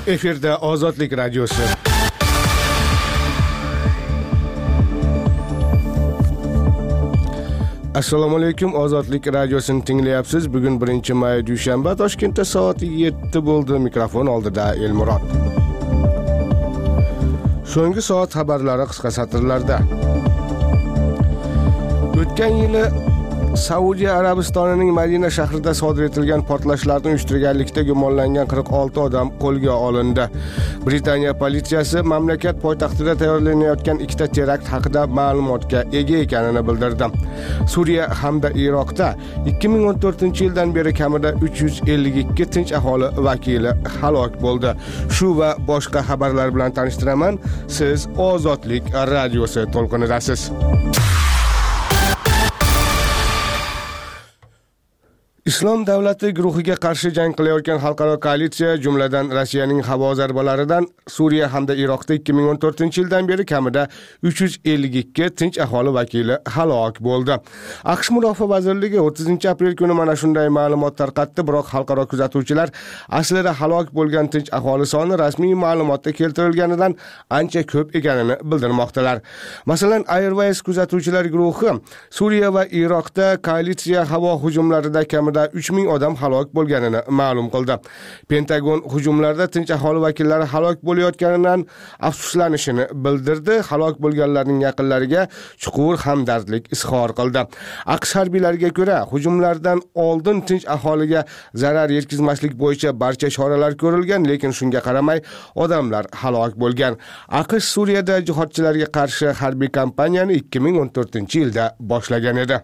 Efirda Ozodlik radiosi. Assalomu alaykum, Ozodlik radiosini tinglayapsiz. Bugun 1-may dushanba, Toshkentda soat 7 bo'ldi. Mikrofon oldida Elmurod. So'nggi soat xabarlari qisqa satrlarda. O'tgan yili Saudiya Arabistonining Madina shahrida sodir etilgan portlashlarni uyushtirganlikda gumonlangan 46 odam qo'lga olindi. Britaniya politsiyasi mamlakat poytaxtida tayyorlanayotgan ikkita terakt haqida ma'lumotga ega ekanini bildirdi. Suriya hamda Iroqda 2014-yildan beri kamida 352 tinch aholi vakili halok bo'ldi. Shu va boshqa xabarlar bilan tanishtiraman. Siz Ozodlik radiosi to'lqinidasiz. Islom davlati guruhiga qarshi jang qilayotgan xalqaro koalitsiya, jumladan Rossiyaning havo zarbalaridan Suriya hamda Iroqda 2014-yildan beri kamida 352 tinch aholi vakili halok bo'ldi. AQSh Mudofaa vazirligi 30-aprel kuni mana shunday ma'lumot tarqatdi, biroq xalqaro kuzatuvchilar aslida halok bo'lgan tinch aholi soni rasmiy ma'lumotda keltirilganidan ancha ko'p ekanini bildirmoqdalar. Masalan, Airways kuzatuvchilar guruhi Suriya va Iroqda koalitsiya havo hujumlarida kamida 3000 odam halok bo'lganini ma'lum qildi. Pentagon hujumlarda tinch aholi vakillari halok bo'layotganidan afsuslanishini bildirdi. Halok bo'lganlarning yaqinlariga chuqur hamdardlik izhor qildi. AQSh harbiylariga ko'ra, hujumlardan oldin tinch aholiga zarar yetkazmaslik bo'yicha barcha choralar ko'rilgan, lekin shunga qaramay odamlar halok bo'lgan. AQSh Suriyada jihodchilarga qarshi harbiy kampaniyani 2014-yilda boshlagan edi.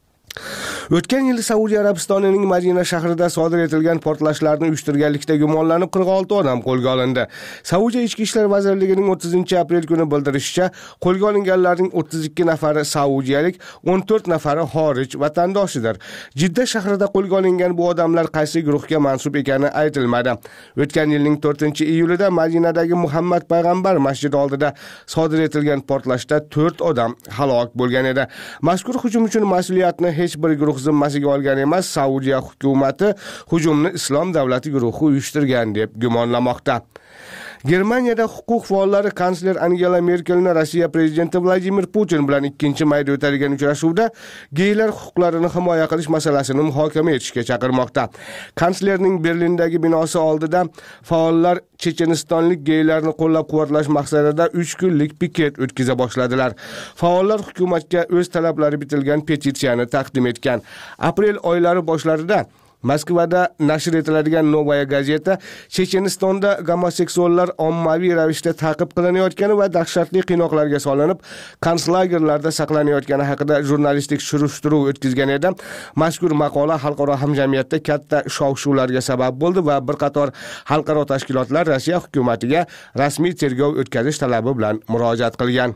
O'tgan yil Saudiya Arabistonining Madina shahrida sodir etilgan portlashlarni uyushtirganlikda gumonlanib 46 odam qo'lga olindi. Saudiya Ichki ishlar vazirligining 30-aprel kuni bildirishicha, qo'lga olinganlarning 32 nafari saudiyalik, 14 nafari xorij vatandoshidir. Jidda shahrida qo'lga olingan bu odamlar qaysi guruhga mansub ekani aytilmadi. O'tgan yilning 4-iyulida Madinadagi Muhammad payg'ambar masjidi oldida sodir etilgan portlashda 4 odam halok bo'lgan edi. Mazkur hujum uchun mas'uliyatni hech bir guruh zimmasiga olgan emas, Saudiya hukumati hujumni Islom davlati guruhi uyushtirgan deb gumonlamoqda. Germaniyada huquq faollari kansler Angela Merkelni Rossiya prezidenti Vladimir Putin bilan 2-mayda o'tadigan uchrashuvda geylar huquqlarini himoya qilish masalasini muhokama etishga chaqirmoqda. Kanslerning Berlindagi binosi oldida faollar chechenistonlik geylarni qo'llab-quvvatlash maqsadida 3 kunlik piket o'tkaza boshladilar. Faollar hukumatga o'z talablari bitilgan petitsiyani taqdim etgan. Aprel oylari boshlarida Moskvada nashr etiladigan Novaya gazeta Chechenistonda gomoseksuallar ommaviy ravishda ta'qib qilinayotgani va dahshatli qiynoqlarga solinib, konslagerlarda saqlanayotgani haqida jurnalistik surishtiruv o'tkazgan edi. Mazkur maqola xalqaro hamjamiyatda katta shov-shuvlarga sabab bo'ldi va bir qator xalqaro tashkilotlar Rossiya hukumatiga rasmiy tergov o'tkazish talabi bilan murojaat qilgan.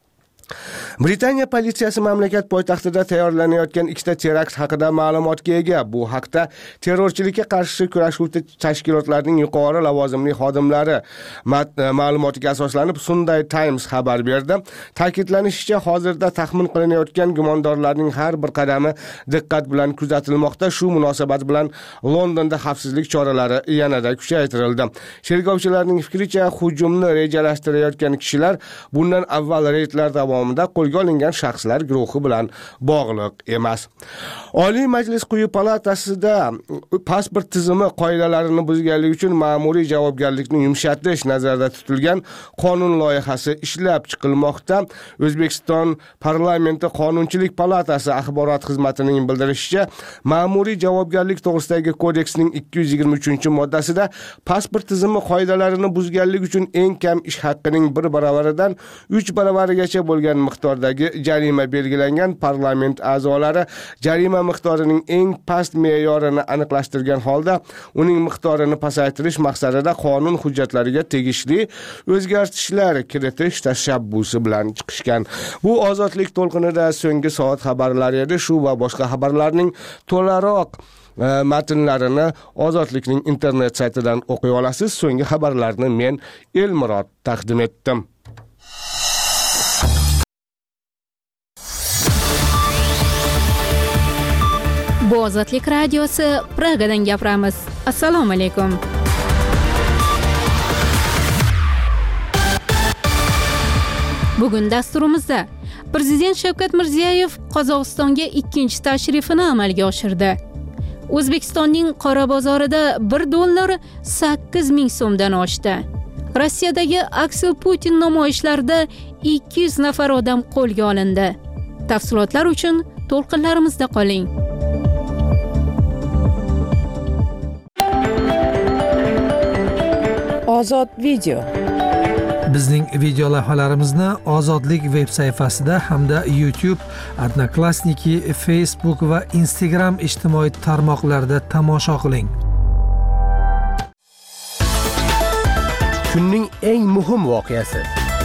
Britaniya politsiyasi mamlakat poytaxtida tayyorlanayotgan ikkita terakt haqida ma'lumotga ega. Bu haqda terrorchilikka qarshi kurashuvchi tashkilotlarning yuqori lavozimli xodimlari ma'lumotiga asoslanib Sunday Times xabar berdi. Ta'kidlanishicha, hozirda taxmin qilinayotgan gumondorlarning har bir qadami diqqat bilan kuzatilmoqda. Shu munosabat bilan Londonda xavfsizlik choralari yanada kuchaytirildi. Tergovchilarning fikricha, hujumni rejalashtirayotgan kishilar bundan avval reydlar davomida qo'lga olingan shaxslar guruhi bilan bog'liq emas. Oliy Majlis quyi palatasida pasport tizimi qoidalarini buzganlik uchun ma'muriy javobgarlikni yumshatish nazarda tutilgan qonun loyihasi ishlab chiqilmoqda. O'zbekiston parlamenti Qonunchilik palatasi axborot xizmatining bildirishicha, ma'muriy javobgarlik to'g'risidagi kodeksning 223-moddasida pasport tizimi qoidalarini buzganlik uchun eng kam ish haqqining 1 baravaridan 3 baravarigacha bo'lgan miqdordagi jarima belgilangan. Parlament a'zolari jarima miqdorining eng past me'yorini aniqlashtirgan holda uning miqdorini pasaytirish maqsadida qonun hujjatlariga tegishli o'zgartishlar kiritish tashabbusi bilan chiqishgan. Bu Ozodlik to'lqinida so'nggi soat xabarlari edi. Shu va boshqa xabarlarning to'laroq matnlarini Ozodlikning internet saytidan o'qiy olasiz. So'nggi xabarlarni men Elmurod taqdim etdim. Bu Ozodlik radiosi, Pragadan gapiramiz. Assalomu alaykum. Bugun dasturimizda Prezident Shavkat Mirziyoyev Qozog'istonga ikkinchi tashrifini amalga oshirdi. O'zbekistonning qora bozorida $1 8,000 so'mdan oshdi. Rossiyadagi Aksel Putin namoyishlarida 200 nafar odam qo'lga olindi. Tafsilotlar uchun to'lqinlarimizda qoling. Ozod video. Bizning video lavhalarimizni Ozodlik veb sayfasida hamda YouTube, Odnoklassniki, Facebook va Instagram ijtimoiy tarmoqlarida tomosha qiling. Kunning eng muhim voqeasi.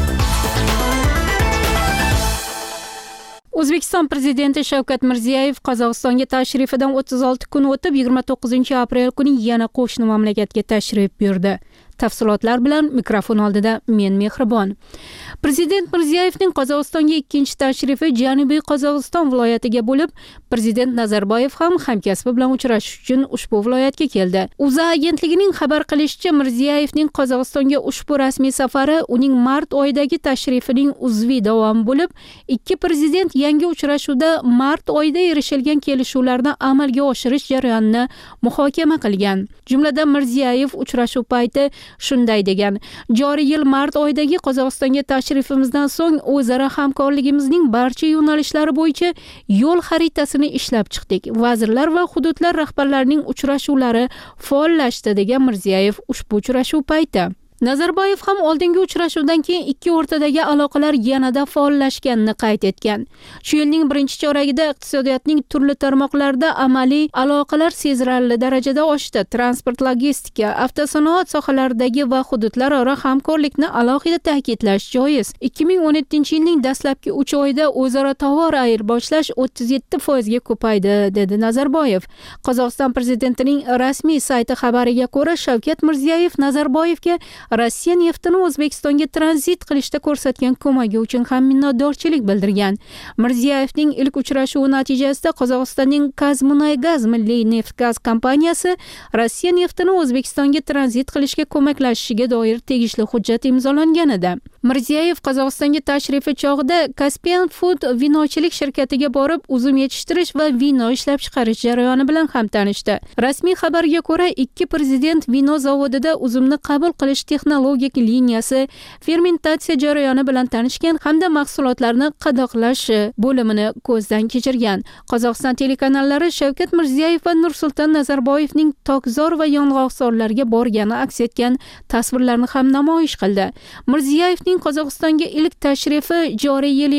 O'zbekiston Prezidenti Shavkat Mirziyoyev Qozog'istonga tashrifidan 36 kun o'tib, 29 aprel kuni yana qo'shni mamlakatga tashrif buyurdi. Tafsilotlar bilan mikrofon oldida men Mehribon. Prezident Mirziyoyevning Qozog'istonga ikkinchi tashrifi Janubiy Qozog'iston viloyatiga bo'lib, Prezident Nazarboyev ham hamkasbi bilan uchrashish uchun ushbu viloyatga keldi. O'zA agentligining xabar qilishicha, Mirziyoyevning Qozog'istonga ushbu rasmiy safari uning mart oyidagi tashrifining uzviy davomi bo'lib, ikki prezident yangi uchrashuvda mart oyida erishilgan kelishuvlarni amalga oshirish jarayonini muhokama qilgan. Jumladan Mirziyoyev uchrashuv payti shunday degan: joriy yil mart oyidagi Qozog'istonga tashrifimizdan so'ng o'zaro hamkorligimizning barcha yo'nalishlari bo'yicha yo'l xaritasini ishlab chiqdik. Vazirlar va hududlar rahbarlarining uchrashuvlari faollashdi, degan Mirziyoyev ushbu uchrashuv payti. Nazarboyev ham oldingi uchrashuvdan keyin ikki o'rtadagi aloqalar yanada faollashganini qayd etgan. Shu yilning birinchi choragida iqtisodiyotning turli tarmoqlarida amaliy aloqalar sezilarli darajada oshdi. Transport, logistika, avtosanoat sohalaridagi va hududlararo hamkorlikni alohida ta'kidlash joiz. 2017-yilning dastlabki 3 oyida o'zaro tovar ayirboshlash 37% ga ko'paydi, dedi Nazarboyev. Qozog'iston prezidentining rasmiy sayti xabariga ko'ra, Shavkat Mirziyoyev Nazarboyevga Rossiya neftini O'zbekistonga tranzit qilishda ko'rsatgan ko'magi uchun ham minnatdorchilik bildirgan. Mirziyoyevning ilk uchrashuvi natijasida Qozog'istonning Kazmunaygaz milliy neft-gaz kompaniyasi Rossiya neftini O'zbekistonga tranzit qilishga ko'maklashishiga doir tegishli hujjat imzolangan edi. Mirziyoyev Qozog'istonga tashrifi chog'ida Caspian Food vinochilik shirkatiga borib, uzum yetishtirish va vino ishlab chiqarish jarayoni bilan ham tanishdi. Rasmiy xabarga ko'ra, ikki prezident vino zavodida uzumni qabul qilish texnologik liniyasi, fermentatsiya jarayoni bilan tanishgan hamda mahsulotlarni qadoqlash bo'limini ko'zdan kechirgan. Qozog'iston telekanallari Shavkat Mirziyoyev va Nursulton Nazarboyevning Tokzor va yong'oqzorlarga borgani aks etgan tasvirlarni ham namoyish qildi. Mirziyoyevning Qozog'istonga ilk tashrifi joriy yil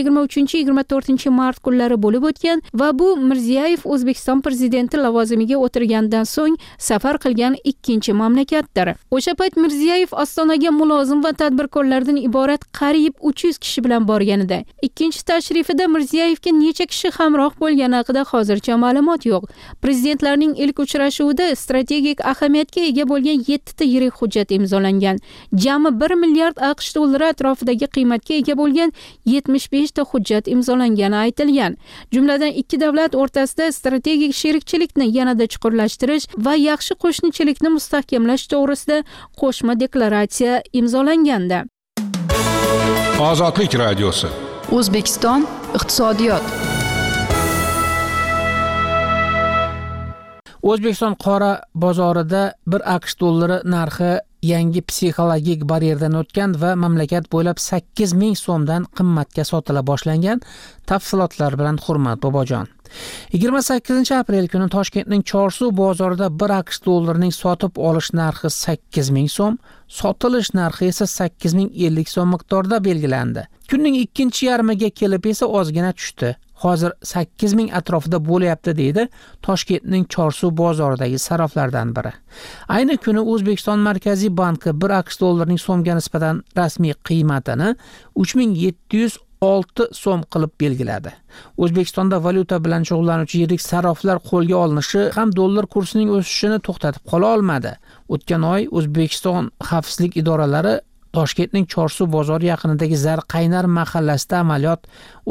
23-24 mart kunlari bo'lib o'tgan va bu Mirziyoyev O'zbekiston prezidenti lavozimiga o'tirgandan so'ng safar qilgan ikkinchi mamlakatdir. O'sha payt Mirziyoyev Ostonaga mulozim va tadbirkorlardan iborat qariyb 300 kishi bilan borganida. Ikkinchi tashrifida Mirziyoyevga necha kishi hamroh bo'lgani haqida hozircha ma'lumot yo'q. Prezidentlarning ilk uchrashuvida strategik ahamiyatga ega bo'lgan 7 ta yirik hujjat imzolangan. Jami 1 milliard AQSh dollari atrofidagi qiymatga ega bo'lgan 75 ta hujjat imzolangani aytilgan. Jumladan ikki davlat o'rtasida strategik sherikchilikni yanada chuqurlashtirish va yaxshi qo'shnichilikni mustahkamlash to'g'risida qo'shma deklaratsiya imzolangandi. Ozodlik radiosi. O'zbekiston iqtisodiyot. O'zbekiston qora bozorida 1 AQSh dollari narxi yangi psixologik baryerdan o'tgan va mamlakat bo'ylab 8,000 so'mdan qimmatga sotila boshlangan. Tafsilotlar bilan Hurmat Bobojon. 28 aprel kuni Toshkentning Chorsu bozorida 1 AQSh dollarining sotib olish narxi 8,000 so'm, sotilish narxi esa 8,050 so'm miqdorida belgilandi. Kunning ikkinchi yarmiga kelib esa ozgina tushdi. Hozir 8,000 atrofida bo'lyapti, deydi Toshkentning Chorsu bozoridagi saroflardan biri. Ayni kuni O'zbekiston Markaziy banki 1 AQSh dollarining so'mga nisbatan rasmiy qiymatini 3706 so'm qilib belgiladi. O'zbekistonda valyuta bilan shug'ullanuvchi yirik saroflar qo'lga olinishi ham dollar kursining o'sishini to'xtatib qola olmadi. O'tgan oy O'zbekiston xavfsizlik idoralari Toshkentning Chorsu bozori yaqinidagi Zarqaynar mahallasida amaliyot